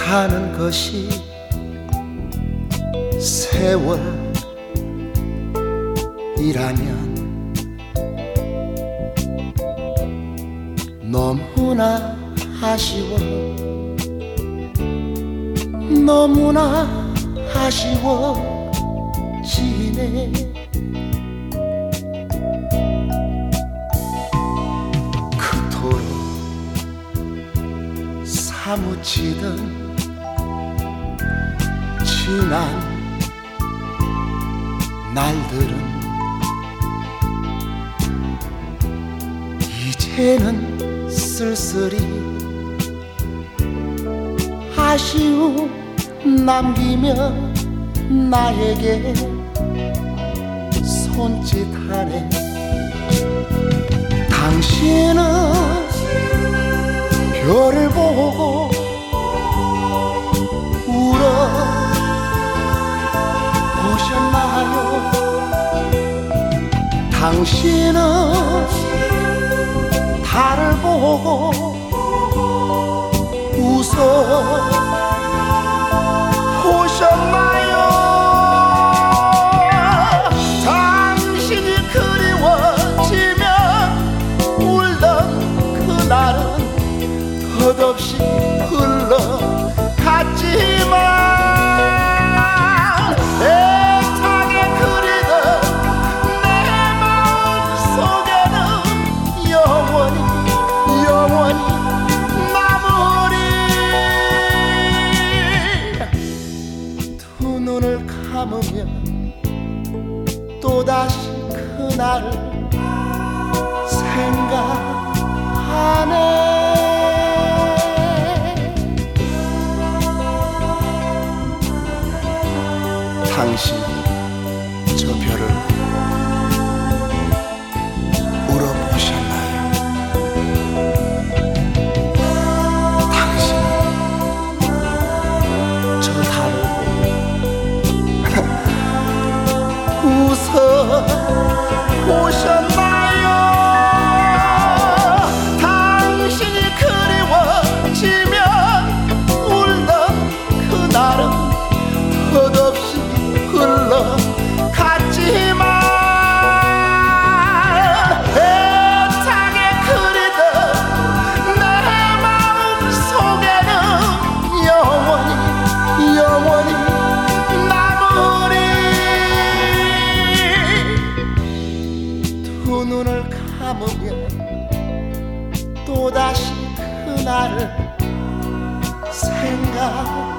가는 것이 세월이라면 너무나 아쉬워, 너무나 아쉬워지네. 그토록 사무치던 지난 날들은 이제는 쓸쓸히 아쉬움 남기며 나에게 손짓하네. 당신은 별을 보고 울어 보셨나요? 당신은 달을 보고 웃어 보셨나요? 당신이 그리워지면 울던 그날은 끝없이 흘러갔지만 애타게 그리던 내 마음 속에는 영원히 남으리. 두 눈을 감으면 또다시 그날을 생각하네. 당신이 저 별을 울어보셨나요? 당신은 저 달을 보고 웃어보셨나요? 당신이 그리워지면 울던 그날은 끝없이 흘러갔지만 애타게 그리던 내 마음 속에는 영원히 남으리. 두 눈을 감으면 또다시 그날을 생각